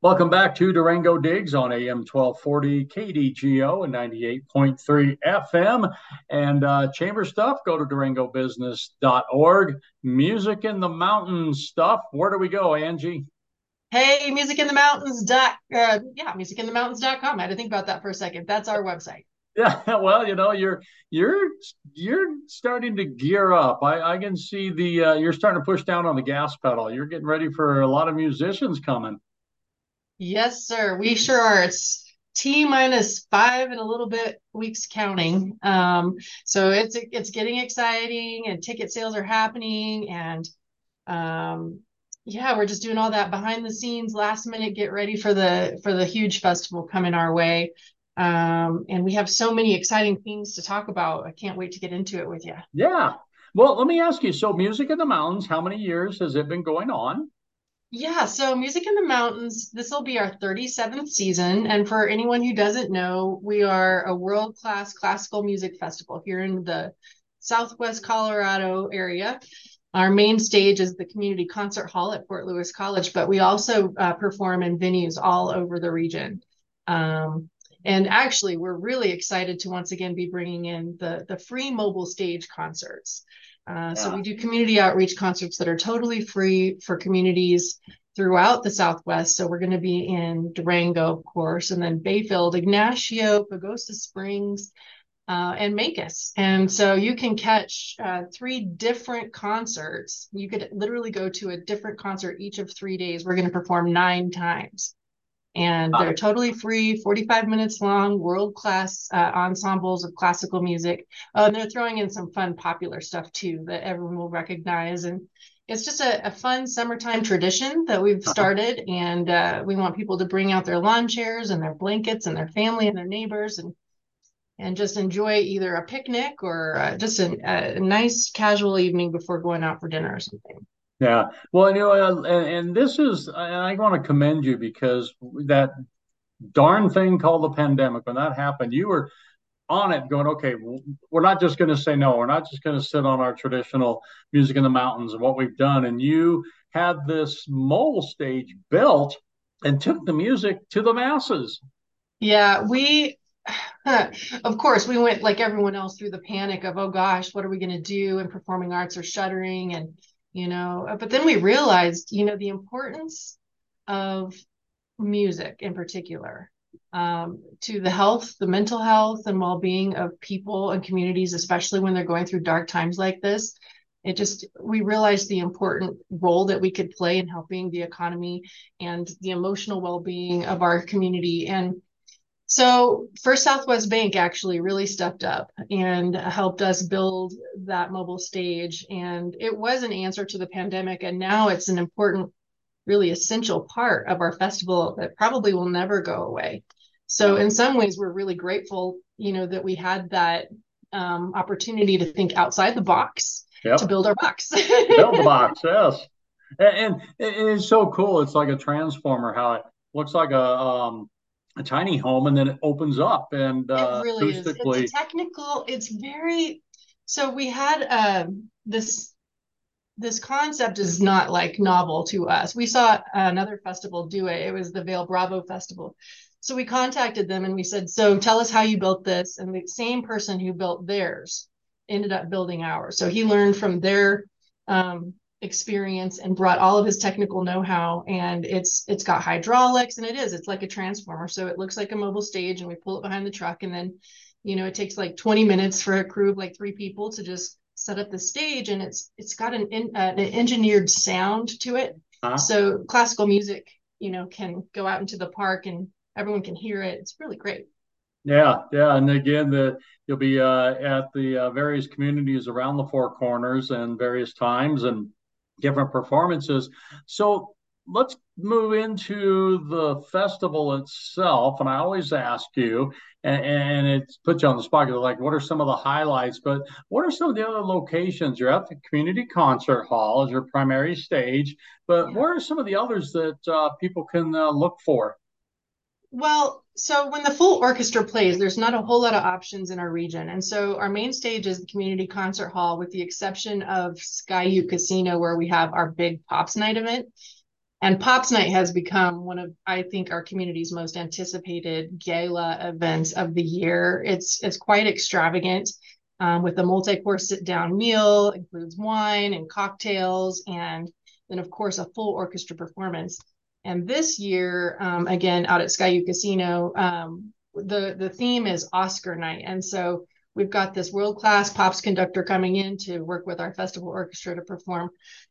Welcome back to Durango Digs on AM 1240 KDGO and 98.3 FM. And chamber stuff, go to durangobusiness.org. Music in the mountains stuff. Where do we go, Angie? Hey, musicinthemountains.com. I had to think about that for a second. That's our website. Yeah, well, you're starting to gear up. I can see you're starting to push down on the gas pedal. You're getting ready for a lot of musicians coming. Yes, sir. We sure are. It's T minus five and a little bit weeks counting. So it's getting exciting and ticket sales are happening and yeah, we're just doing all that behind the scenes, last minute, get ready for the huge festival coming our way. And we have so many exciting things to talk about. I can't wait to get into it with you. Yeah. Well, let me ask you. So, Music in the Mountains, how many years has it been going on? Yeah, so Music in the Mountains, this will be our 37th season. And for anyone who doesn't know, we are a world-class classical music festival here in the Southwest Colorado area. Our main stage is the Community Concert Hall at Fort Lewis College, but we also perform in venues all over the region. And actually, we're really excited to once again be bringing in the free mobile stage concerts. So Yeah. we do community outreach concerts that are totally free for communities throughout the Southwest. So we're going to be in Durango, of course, and then Bayfield, Ignacio, Pagosa Springs, and Mancos. And so you can catch three different concerts. You could literally go to a different concert each of 3 days. We're going to perform 9 times and they're totally free, 45 minutes long, world-class ensembles of classical music. And they're throwing in some fun popular stuff too that everyone will recognize. And it's just a fun summertime tradition that we've started. And we want people to bring out their lawn chairs and their blankets and their family and their neighbors and just enjoy either a picnic or just a nice casual evening before going out for dinner or something. Yeah. Well, and this is, and I want to commend you because that darn thing called the pandemic, when that happened, you were on it going, okay, we're not just going to say no. We're not just going to sit on our traditional music in the mountains and what we've done. And you had this mole stage built and took the music to the masses. Yeah, of course, we went like everyone else through the panic of, oh gosh, what are we going to do? And performing arts are shuttering. And, but then we realized, the importance of music in particular to the health, the mental health and well-being of people and communities, especially when they're going through dark times like this. We realized the important role that we could play in helping the economy and the emotional well-being of our community. And so First Southwest Bank actually really stepped up and helped us build that mobile stage. And it was an answer to the pandemic. And now it's an important, really essential part of our festival that probably will never go away. So Yeah. in some ways, we're really grateful, that we had that opportunity to think outside the box to Yep. build our box. Build the box. Yes. And it's so cool. It's like a transformer, how it looks like a tiny home and then it opens up and It really is. It's a acoustically. technical, it's very, so we had this concept is not like novel to us. We saw another festival do it. It was the Vail Bravo Festival. So we contacted them and we said, so tell us how you built this. And the same person who built theirs ended up building ours. So he learned from their experience and brought all of his technical know-how. And it's got hydraulics and it's like a transformer. So it looks like a mobile stage and we pull it behind the truck. And then, it takes like 20 minutes for a crew of like 3 people to just set up the stage, and it's got an engineered sound to it. Huh? So classical music, can go out into the park and everyone can hear it. It's really great. Yeah, yeah, and again, you'll be at the various communities around the Four Corners and various times and different performances. So let's move into the festival itself. And I always ask you, and it puts you on the spot, like, what are some of the highlights? But what are some of the other locations? You're at the Community Concert Hall as your primary stage, but Yeah. what are some of the others that people can look for? Well, so when the full orchestra plays, there's not a whole lot of options in our region. And so our main stage is the community concert hall, with the exception of Sky U Casino, where we have our big Pops Night event. And Pops Night has become one of, I think, our community's most anticipated gala events of the year. It's quite extravagant, with a multi-course sit-down meal, includes wine and cocktails, and then of course a full orchestra performance. And this year, again out at Skyu Casino, the theme is Oscar Night, and so we've got this world-class pops conductor coming in to work with our festival orchestra to perform,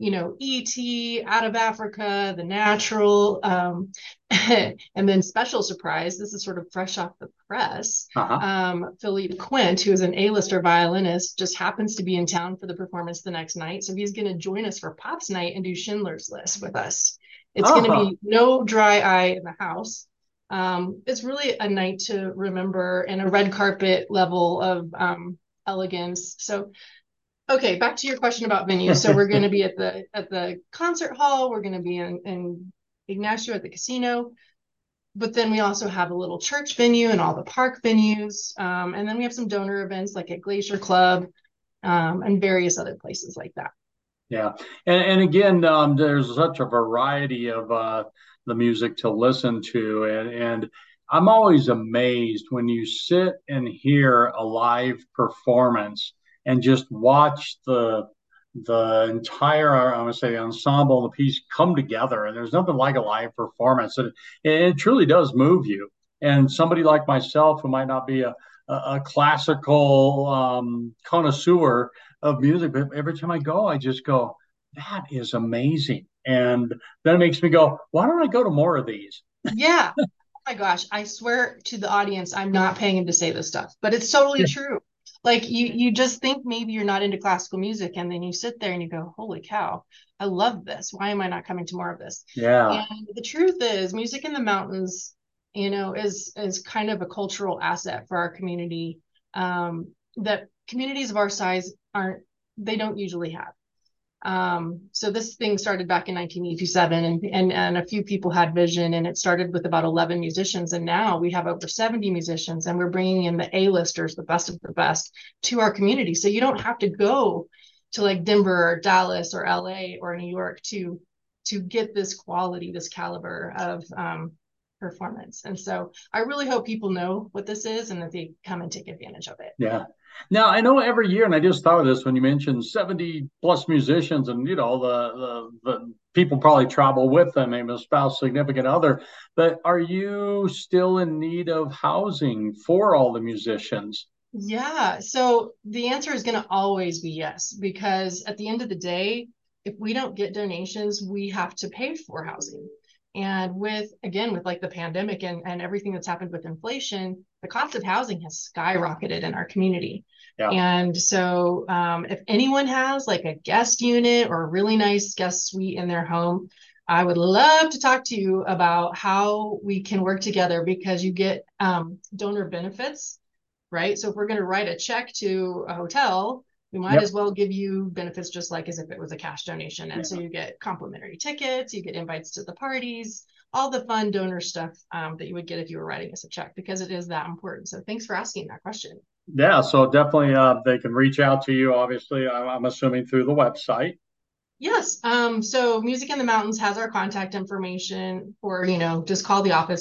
E.T., Out of Africa, The Natural, and then special surprise, this is sort of fresh off the press. Philippe Quint, who is an A-lister violinist, just happens to be in town for the performance the next night. So he's going to join us for Pops Night and do Schindler's List with us. It's going to be no dry eye in the house. It's really a night to remember and a red carpet level of elegance. So, okay, back to your question about venue. So we're going to be at the concert hall. We're going to be in Ignacio at the casino, but then we also have a little church venue and all the park venues. And then we have some donor events like at Glacier Club, and various other places like that. Yeah. And again, there's such a variety of the music to listen to. And I'm always amazed when you sit and hear a live performance and just watch the entire, I'm going to say, ensemble, the piece come together. And there's nothing like a live performance. And it truly does move you. And somebody like myself, who might not be a classical connoisseur of music, but every time I go, I just go, that is amazing. And then it makes me go, why don't I go to more of these? Yeah. Oh my gosh. I swear to the audience, I'm not paying him to say this stuff, but it's totally true. Like you just think maybe you're not into classical music, and then you sit there and you go, holy cow, I love this. Why am I not coming to more of this? Yeah. And the truth is, music in the mountains, is kind of a cultural asset for our community, that communities of our size they don't usually have. So this thing started back in 1987, and a few people had vision, and it started with about 11 musicians, and now we have over 70 musicians, and we're bringing in the A-listers, the best of the best, to our community. So you don't have to go to like Denver or Dallas or LA or New York to get this quality, this caliber of performance. And so I really hope people know what this is and that they come and take advantage of it. Yeah. Now I know every year, and I just thought of this when you mentioned 70 plus musicians, and the people probably travel with them, maybe a spouse, significant other. But are you still in need of housing for all the musicians? Yeah. So the answer is going to always be yes, because at the end of the day, if we don't get donations, we have to pay for housing. And with like the pandemic and everything that's happened with inflation, the cost of housing has skyrocketed in our community. Yeah. And so if anyone has like a guest unit or a really nice guest suite in their home, I would love to talk to you about how we can work together, because you get donor benefits, right? So if we're going to write a check to a hotel, we might Yep. as well give you benefits just like as if it was a cash donation. And Yeah. so you get complimentary tickets, you get invites to the parties, all the fun donor stuff that you would get if you were writing us a check, because it is that important. So thanks for asking that question. Yeah. So definitely, they can reach out to you. Obviously, I'm assuming through the website. Yes. So Music in the Mountains has our contact information, or, just call the office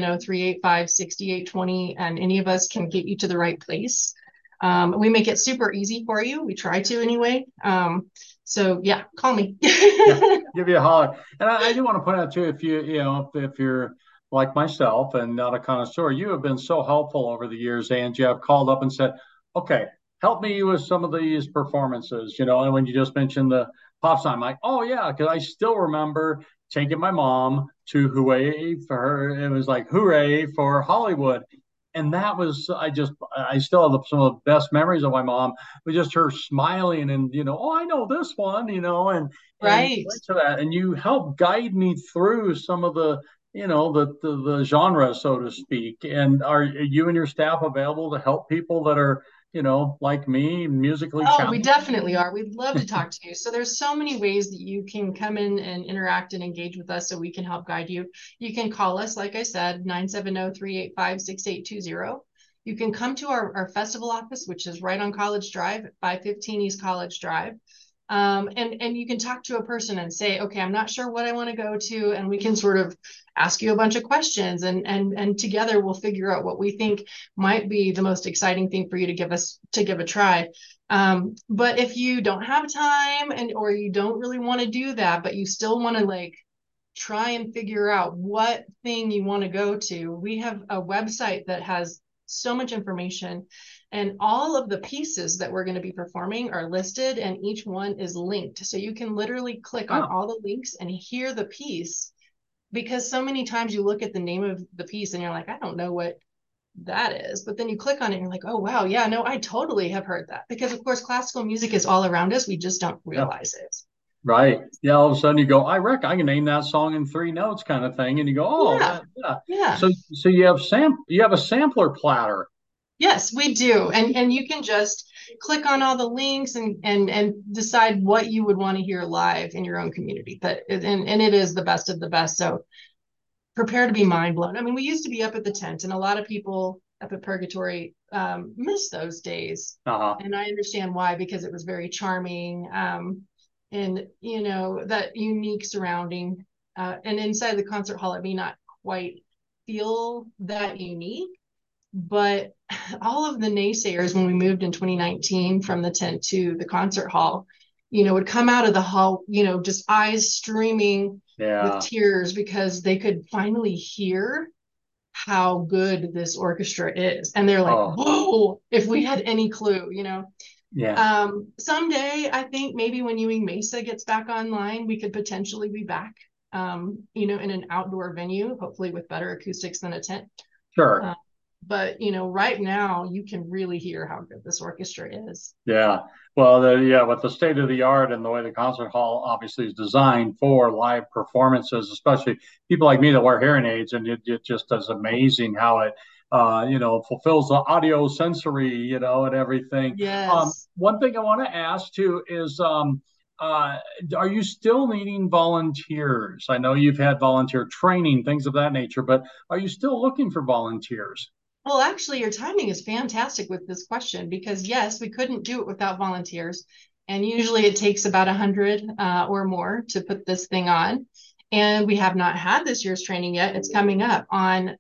970-385-6820, and any of us can get you to the right place. We make it super easy for you. We try to anyway. So yeah, call me. Yeah, give you a holler. And I do want to point out too, if you're like myself and not a connoisseur, you have been so helpful over the years, and you have called up and said, okay, help me with some of these performances, and when you just mentioned the pop song, I'm like, oh yeah, because I still remember taking my mom to Hooray for her. It was like hooray for Hollywood. And that was, I still have some of the best memories of my mom with just her smiling and, oh, I know this one, and Right. to that. And you help guide me through some of the genre, so to speak. And are you and your staff available to help people that are, like me, musically Oh, we challenged? definitely are. We'd love to talk to you. So there's so many ways that you can come in and interact and engage with us so we can help guide you. You can call us, like I said, 970-385-6820. You can come to our festival office, which is right on College Drive at 515 East College Drive. And you can talk to a person and say, okay, I'm not sure what I want to go to, and we can sort of ask you a bunch of questions, and together we'll figure out what we think might be the most exciting thing for you to give a try. But if you don't have time, and or you don't really want to do that, but you still want to like try and figure out what thing you want to go to, we have a website that has so much information, and all of the pieces that we're going to be performing are listed, and each one is linked. So you can literally click on Oh, all the links and hear the piece, because so many times you look at the name of the piece and you're like, I don't know what that is. But then you click on it and you're like, oh, wow, yeah, no, I totally have heard that. Because, of course, classical music is all around us. We just don't yeah. realize it. Right. Yeah. All of a sudden you go, I reckon I can name that song in three notes kind of thing. And you go, oh, Yeah. that, yeah. Yeah. So you have a sampler platter. Yes, we do. And you can just click on all the links and decide what you would want to hear live in your own community. And it is the best of the best. So prepare to be mind blown. I mean, we used to be up at the tent, and a lot of people up at Purgatory miss those days. Uh-huh. And I understand why, because it was very charming, and you know, that unique surrounding. And inside the concert hall, it may not quite feel that unique, but all of the naysayers when we moved in 2019 from the tent to the concert hall, you know, would come out of the hall, you know, just eyes streaming with Yeah. tears because they could finally hear how good this orchestra is. And they're like, Oh, whoa, if we had any clue, you know. yeah. Someday, I think maybe when Ewing Mesa gets back online, we could potentially be back, you know, in an outdoor venue, hopefully with better acoustics than a tent. Sure. Uh, but you know, right now you can really hear how good this orchestra is. Yeah. Well, yeah, with the state of the art and the way the concert hall obviously is designed for live performances, especially people like me that wear hearing aids, and it just is amazing how it, fulfills the audio sensory, and everything. Yes. One thing I want to ask too is, uh, are you still needing volunteers? I know you've had volunteer training, things of that nature, but are you still looking for volunteers? Well, actually, your timing is fantastic with this question, because yes, we couldn't do it without volunteers. And usually it takes about 100 or more to put this thing on. And we have not had this year's training yet. It's coming up on,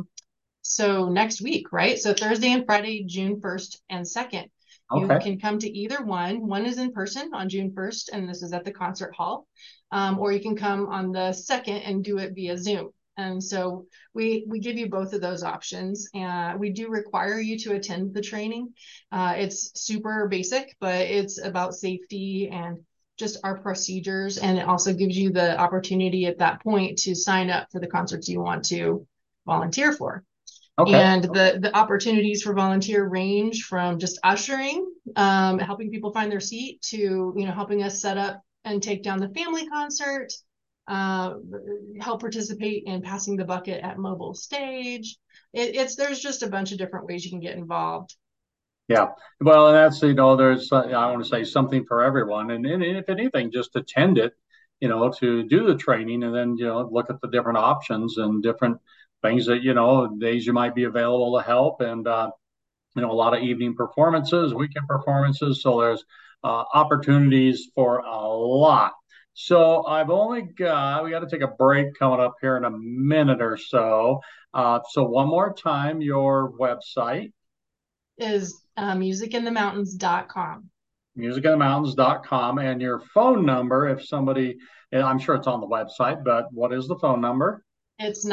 so next week, right? So Thursday and Friday, June 1st and 2nd. You Okay. can come to either one. One is in person on June 1st, and this is at the concert hall. Or you can come on the 2nd and do it via Zoom. And so we give you both of those options. We do require you to attend the training. It's super basic, but it's about safety and just our procedures. And it also gives you the opportunity at that point to sign up for the concerts you want to volunteer for. Okay. And the opportunities for volunteer range from just ushering, helping people find their seat, to, you know, helping us set up and take down the family concert, uh, help participate in passing the bucket at mobile stage. It's there's just a bunch of different ways you can get involved. Yeah. Well, and that's, there's, I want to say something for everyone. And if anything, just attend it, to do the training and then, look at the different options and different things that, days you might be available to help. And, a lot of evening performances, weekend performances. So there's opportunities for a lot. So we got to take a break coming up here in a minute or so. So one more time, your website. Is musicinthemountains.com. Musicinthemountains.com, and your phone number if somebody, and I'm sure it's on the website, but what is the phone number? It's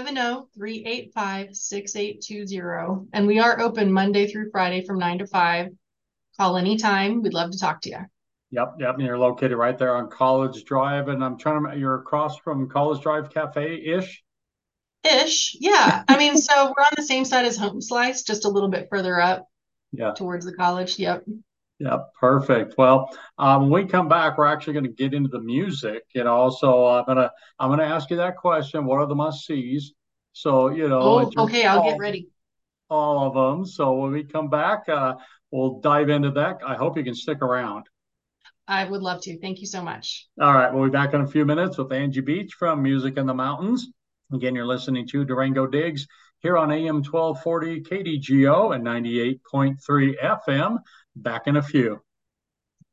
970-385-6820. And we are open Monday through Friday from 9 to 5. Call anytime. We'd love to talk to you. Yep. And you're located right there on College Drive, and you're across from College Drive Cafe-ish. Ish. Yeah. I mean, so we're on the same side as Home Slice, just a little bit further up Yeah. towards the college. Yep. Yep, perfect. Well, when we come back, we're actually going to get into the music. So I'm gonna ask you that question. What are the must sees? So Oh, it's okay. I'll get ready. all of them. So when we come back, we'll dive into that. I hope you can stick around. I would love to. Thank you so much. All right, we'll be back in a few minutes with Angie Beach from Music in the Mountains. Again, you're listening to Durango Digs here on AM 1240 KDGO and 98.3 FM. Back in a few.